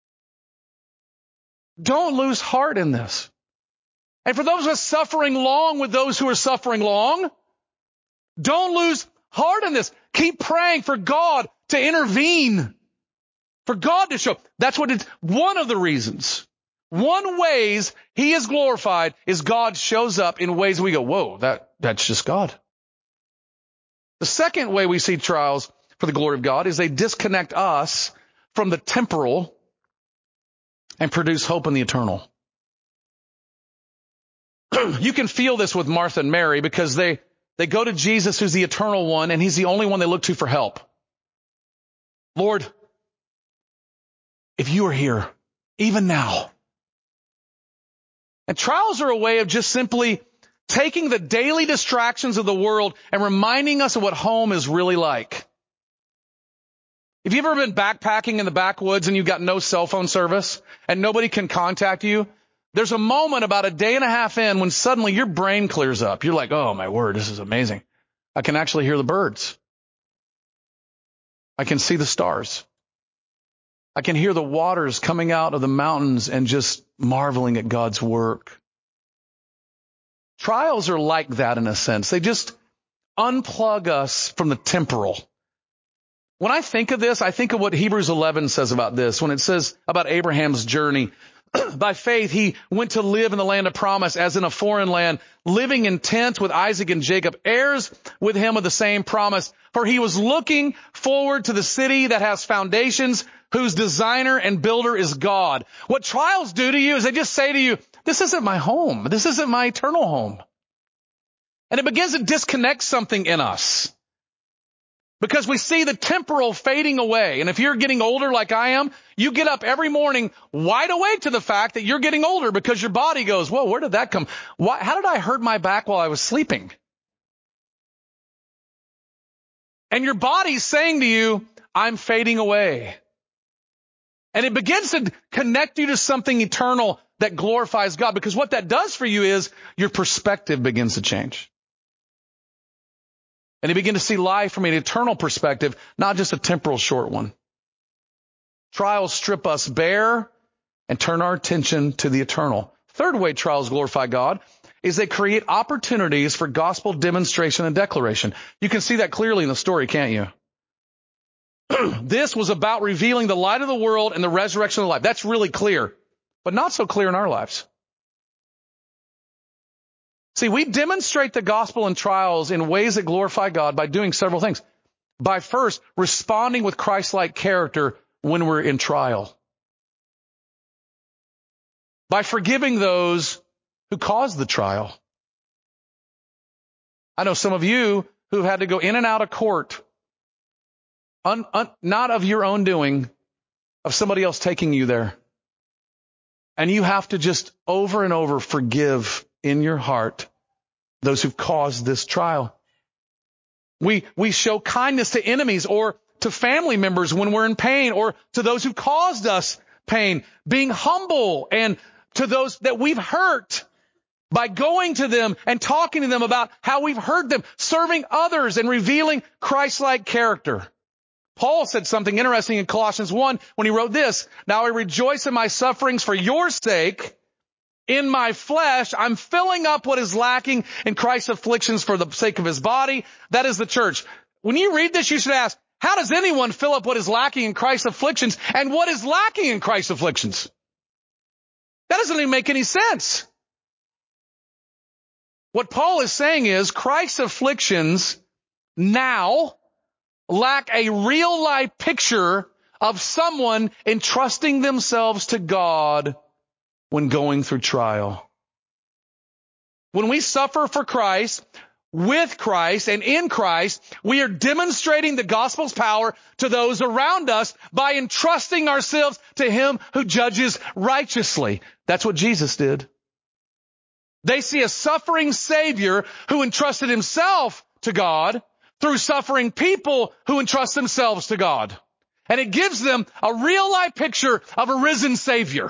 Don't lose heart in this. And for those of us suffering long with those who are suffering long, don't lose heart in this. Keep praying for God to intervene, for God to show. That's what it's one of the reasons. One ways he is glorified is God shows up in ways we go, whoa, that's just God. The second way we see trials for the glory of God is they disconnect us from the temporal and produce hope in the eternal. You can feel this with Martha and Mary because they go to Jesus, who's the eternal one, and he's the only one they look to for help. Lord, if you are here, even now. And trials are a way of just simply taking the daily distractions of the world and reminding us of what home is really like. Have you ever been backpacking in the backwoods and you've got no cell phone service and nobody can contact you? There's a moment about a day and a half in when suddenly your brain clears up. You're like, oh, my word, this is amazing. I can actually hear the birds. I can see the stars. I can hear the waters coming out of the mountains and just marveling at God's work. Trials are like that in a sense. They just unplug us from the temporal. When I think of this, I think of what Hebrews 11 says about this, when it says about Abraham's journey. By faith, he went to live in the land of promise as in a foreign land, living in tents with Isaac and Jacob, heirs with him of the same promise. For he was looking forward to the city that has foundations, whose designer and builder is God. What trials do to you is they just say to you, this isn't my home. This isn't my eternal home. And it begins to disconnect something in us. Because we see the temporal fading away. And if you're getting older like I am, you get up every morning wide awake to the fact that you're getting older because your body goes, whoa, where did that come? How did I hurt my back while I was sleeping? And your body's saying to you, I'm fading away. And it begins to connect you to something eternal that glorifies God. Because what that does for you is your perspective begins to change. And you begin to see life from an eternal perspective, not just a temporal short one. Trials strip us bare and turn our attention to the eternal. Third way trials glorify God is they create opportunities for gospel demonstration and declaration. You can see that clearly in the story, can't you? This was about revealing the light of the world and the resurrection of life. That's really clear, but not so clear in our lives. See, we demonstrate the gospel in trials in ways that glorify God by doing several things. By first, responding with Christ-like character when we're in trial. By forgiving those who caused the trial. I know some of you who've had to go in and out of court, not of your own doing, of somebody else taking you there. And you have to just over and over forgive in your heart those who've caused this trial. We show kindness to enemies or to family members when we're in pain, or to those who caused us pain, being humble, and to those that we've hurt by going to them and talking to them about how we've hurt them, serving others and revealing Christ-like character. Paul said something interesting in Colossians 1 when he wrote this, now I rejoice in my sufferings for your sake. In my flesh, I'm filling up what is lacking in Christ's afflictions for the sake of his body. That is the church. When you read this, you should ask, how does anyone fill up what is lacking in Christ's afflictions? And what is lacking in Christ's afflictions? That doesn't even make any sense. What Paul is saying is Christ's afflictions now lack a real life picture of someone entrusting themselves to God when going through trial. When we suffer for Christ, with Christ, and in Christ, we are demonstrating the gospel's power to those around us by entrusting ourselves to Him who judges righteously. That's what Jesus did. They see a suffering Savior who entrusted Himself to God through suffering people who entrust themselves to God. And it gives them a real life picture of a risen Savior.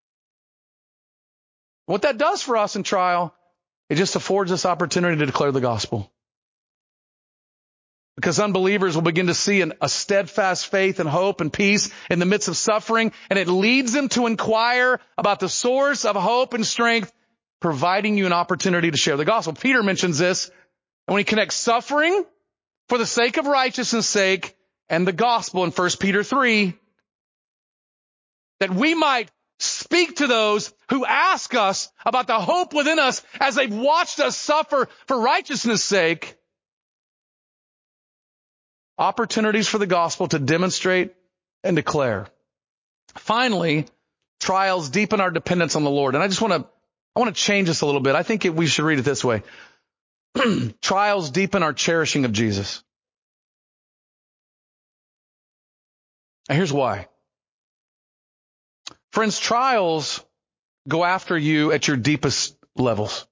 What that does for us in trial, it just affords us opportunity to declare the gospel. Because unbelievers will begin to see a steadfast faith and hope and peace in the midst of suffering, and it leads them to inquire about the source of hope and strength, providing you an opportunity to share the gospel. Peter mentions this, and when he connects suffering for the sake of righteousness' sake and the gospel in 1 Peter 3, that we might speak to those who ask us about the hope within us as they've watched us suffer for righteousness' sake. Opportunities for the gospel to demonstrate and declare. Finally, trials deepen our dependence on the Lord. And I want to change this a little bit. I think we should read it this way. Trials deepen our cherishing of Jesus. And here's why. Friends, trials go after you at your deepest levels.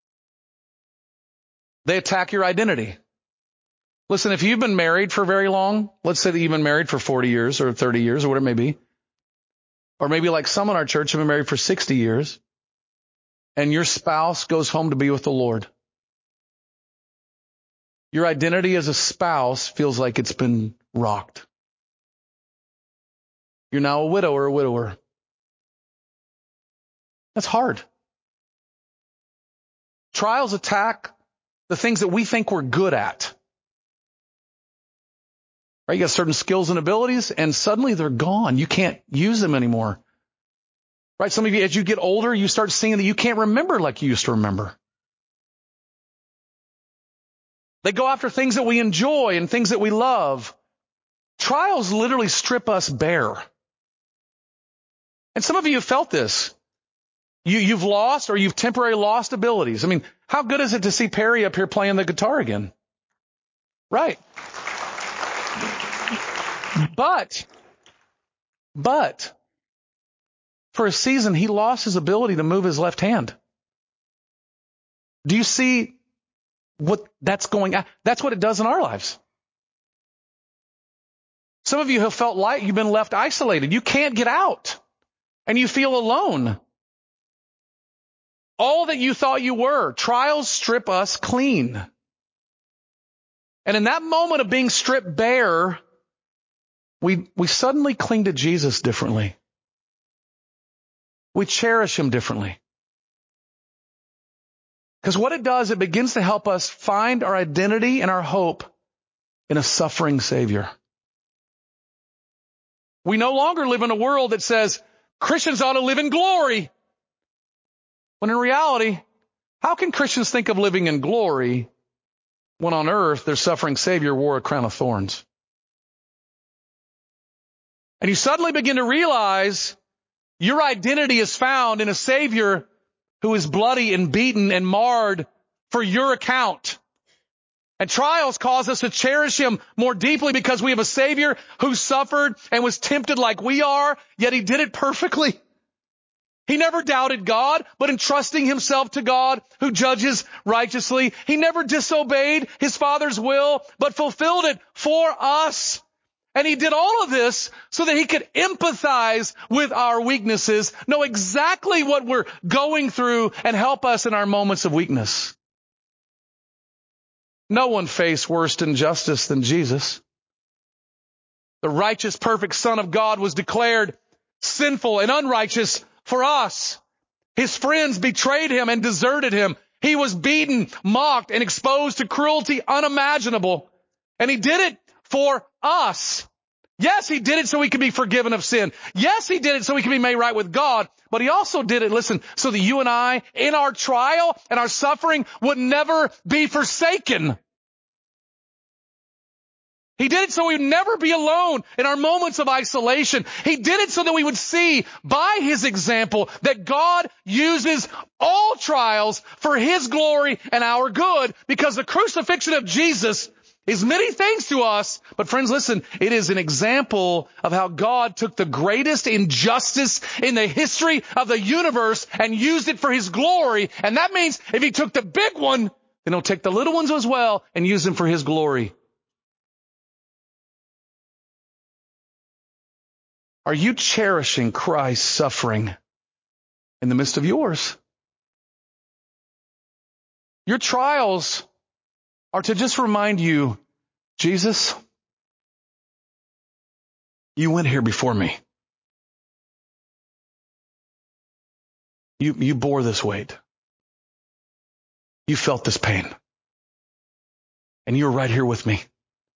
They attack your identity. Listen, if you've been married for very long, let's say that you've been married for 40 years or 30 years or whatever it may be, or maybe like some in our church have been married for 60 years, and your spouse goes home to be with the Lord. Your identity as a spouse feels like it's been rocked. You're now a widow or a widower. That's hard. Trials attack the things that we think we're good at. Right? You got certain skills and abilities, and suddenly they're gone. You can't use them anymore. Right? Some of you, as you get older, you start seeing that you can't remember like you used to remember. They go after things that we enjoy and things that we love. Trials literally strip us bare. And some of you have felt this. You've lost or you've temporarily lost abilities. I mean, how good is it to see Perry up here playing the guitar again? Right. But for a season, he lost his ability to move his left hand. Do you see what that's going on? That's what it does in our lives. Some of you have felt like you've been left isolated. You can't get out, and you feel alone. All that you thought you were. Trials strip us clean. And in that moment of being stripped bare, we suddenly cling to Jesus differently. We cherish Him differently. Because what it does, it begins to help us find our identity and our hope in a suffering Savior. We no longer live in a world that says Christians ought to live in glory. When in reality, how can Christians think of living in glory when on earth their suffering Savior wore a crown of thorns? And you suddenly begin to realize your identity is found in a Savior who is bloody and beaten and marred for your account. And trials cause us to cherish Him more deeply because we have a Savior who suffered and was tempted like we are, yet He did it perfectly. He never doubted God, but entrusting Himself to God who judges righteously. He never disobeyed His Father's will, but fulfilled it for us. And He did all of this so that He could empathize with our weaknesses, know exactly what we're going through, and help us in our moments of weakness. No one faced worse injustice than Jesus. The righteous, perfect Son of God was declared sinful and unrighteous for us. His friends betrayed Him and deserted Him. He was beaten, mocked, and exposed to cruelty unimaginable. And He did it for us. Yes, he did it so we could be forgiven of sin. Yes, he did it so we could be made right with God. But he also did it, listen, so that you and I, in our trial and our suffering, would never be forsaken. He did it so we would never be alone in our moments of isolation. He did it so that we would see by his example that God uses all trials for his glory and our good, because the crucifixion of Jesus is many things to us. But friends, listen, it is an example of how God took the greatest injustice in the history of the universe and used it for his glory. And that means if he took the big one, then he'll take the little ones as well and use them for his glory. Are you cherishing Christ's suffering in the midst of yours? Your trials are to just remind you, Jesus, you went here before me. You bore this weight. You felt this pain. And you're right here with me.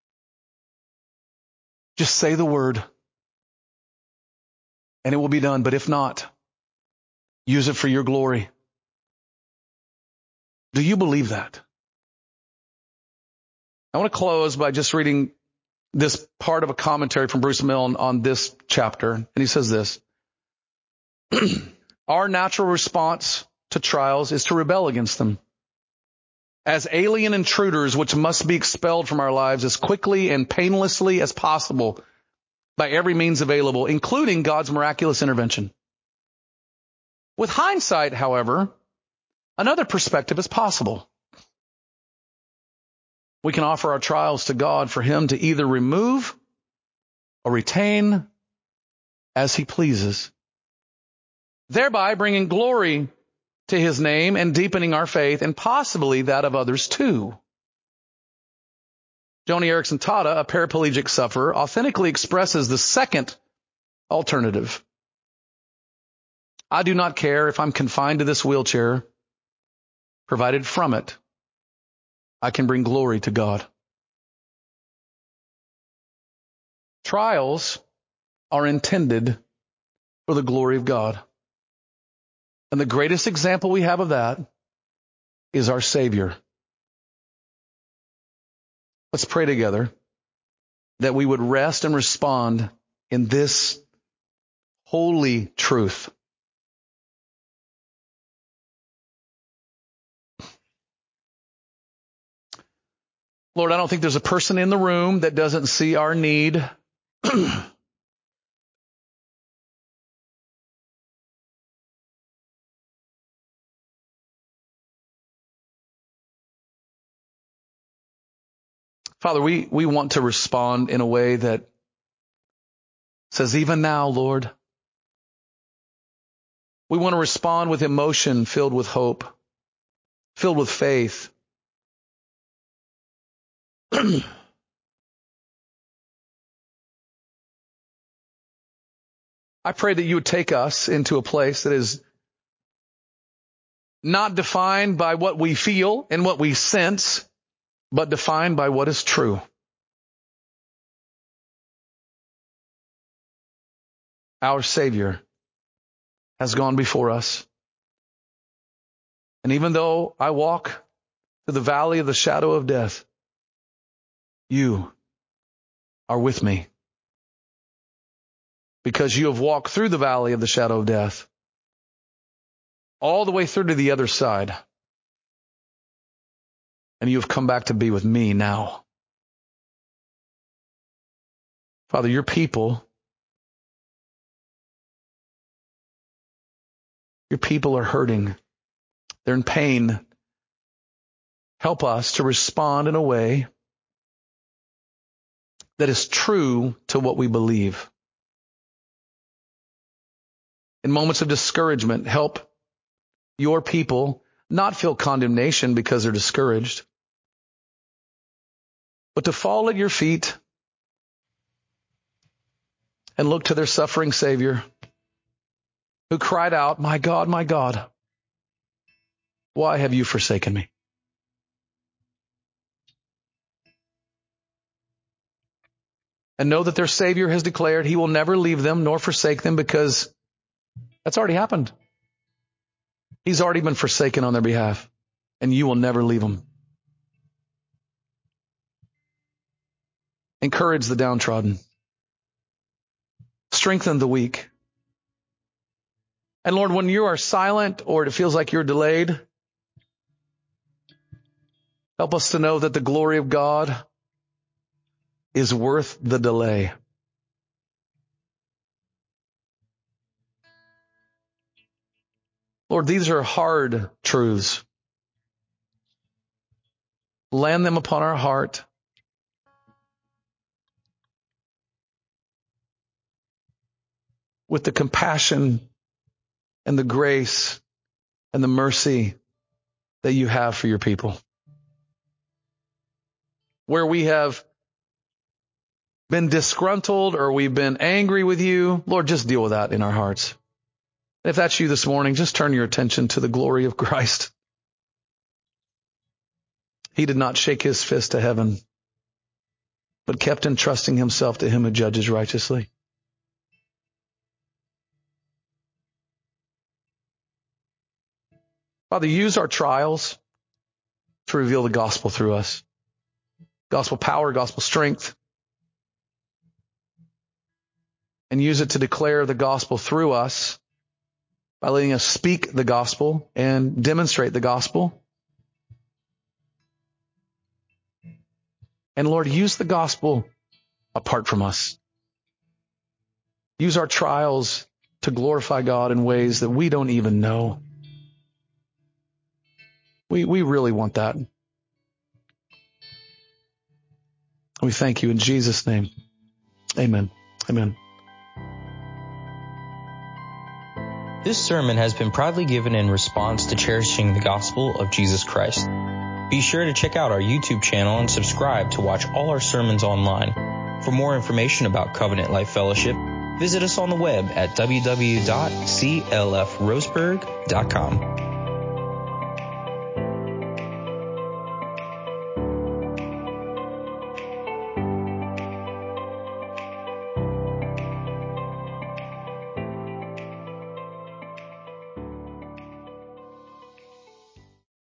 Just say the word and it will be done. But if not, use it for your glory. Do you believe that? I want to close by just reading this part of a commentary from Bruce Milne on this chapter. And he says this: our natural response to trials is to rebel against them as alien intruders which must be expelled from our lives as quickly and painlessly as possible by every means available, including God's miraculous intervention. With hindsight, however, another perspective is possible. We can offer our trials to God for him to either remove or retain as he pleases, thereby bringing glory to his name and deepening our faith and possibly that of others too. Joni Eareckson Tada, a paraplegic sufferer, authentically expresses the second alternative. I do not care if I'm confined to this wheelchair, provided from it I can bring glory to God. Trials are intended for the glory of God. And the greatest example we have of that is our Savior. Let's pray together that we would rest and respond in this holy truth. Lord, I don't think there's a person in the room that doesn't see our need. Father, we want to respond in a way that says, even now, Lord. We want to respond with emotion filled with hope, filled with faith. I pray that you would take us into a place that is not defined by what we feel and what we sense, but defined by what is true. Our Savior has gone before us. And even though I walk through the valley of the shadow of death, you are with me. Because you have walked through the valley of the shadow of death, all the way through to the other side. And you have come back to be with me now. Father, your people are hurting. They're in pain. Help us to respond in a way that is true to what we believe. In moments of discouragement, help your people not feel condemnation because they're discouraged, but to fall at your feet and look to their suffering Savior who cried out, my God, why have you forsaken me? and know that their Savior has declared he will never leave them nor forsake them, because that's already happened. He's already been forsaken on their behalf, and you will never leave them. Encourage the downtrodden. Strengthen the weak. And Lord, when you are silent or it feels like you're delayed, help us to know that the glory of God is worth the delay. Lord, these are hard truths. Land them upon our heart. With the compassion and the grace and the mercy that you have for your people. Where we have been disgruntled or we've been angry with you, Lord, just deal with that in our hearts. If that's you this morning, just turn your attention to the glory of Christ. He did not shake his fist to heaven, but kept entrusting himself to him who judges righteously. Father, use our trials to reveal the gospel through us. Gospel power, gospel strength. And use it to declare the gospel through us by letting us speak the gospel and demonstrate the gospel. And Lord, use the gospel apart from us. Use our trials to glorify God in ways that we don't even know. We really want that. We thank you in Jesus' name. Amen. Amen. This sermon has been proudly given in response to cherishing the gospel of Jesus Christ. Be sure to check out our YouTube channel and subscribe to watch all our sermons online. For more information about Covenant Life Fellowship, visit us on the web at www.clfroseburg.com.